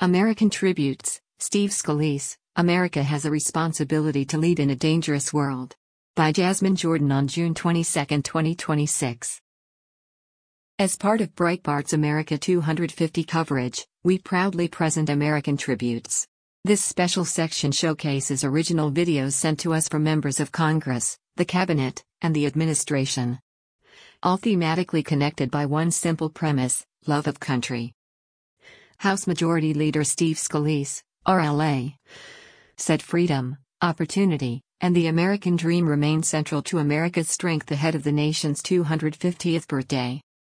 American Tributes, Steve Scalise, America has a responsibility to lead in a dangerous world. By Jasmine Jordan on June 22, 2026. As part of Breitbart's America 250 coverage, we proudly present American Tributes. This special section showcases original videos sent to us from members of Congress, the Cabinet, and the administration. All thematically connected by one simple premise: love of country. House Majority Leader Steve Scalise, RLA, said freedom, opportunity, and the American dream remain central to America's strength ahead of the nation's 250th birthday.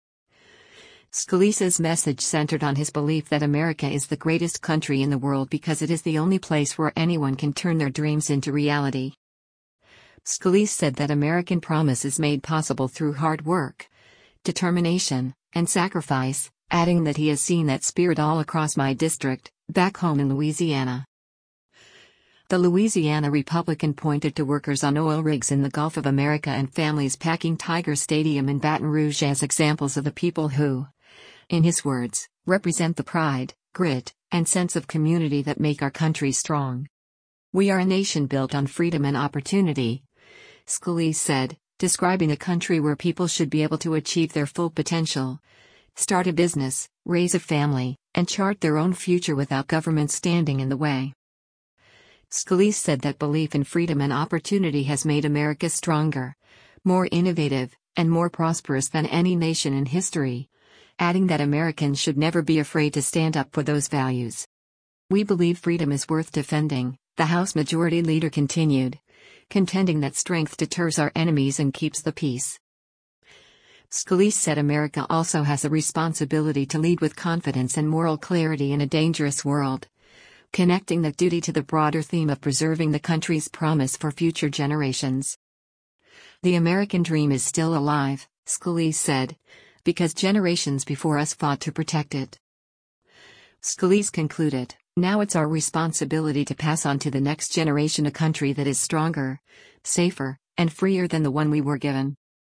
Scalise's message centered on his belief that America is the greatest country in the world because it is the only place where anyone can turn their dreams into reality. Scalise said that American promise is made possible through hard work, determination, and sacrifice, adding that he has seen that spirit all across my district, back home in Louisiana. The Louisiana Republican pointed to workers on oil rigs in the Gulf of America and families packing Tiger Stadium in Baton Rouge as examples of the people who, in his words, represent the pride, grit, and sense of community that make our country strong. We are a nation built on freedom and opportunity, Scalise said, describing a country where people should be able to achieve their full potential, start a business, raise a family, and chart their own future without government standing in the way. Scalise said that belief in freedom and opportunity has made America stronger, more innovative, and more prosperous than any nation in history, adding that Americans should never be afraid to stand up for those values. We believe freedom is worth defending, the House Majority Leader continued, contending that strength deters our enemies and keeps the peace. Scalise said America also has a responsibility to lead with confidence and moral clarity in a dangerous world, connecting that duty to the broader theme of preserving the country's promise for future generations. The American dream is still alive, Scalise said, because generations before us fought to protect it. Scalise concluded, now it's our responsibility to pass on to the next generation a country that is stronger, safer, and freer than the one we were given.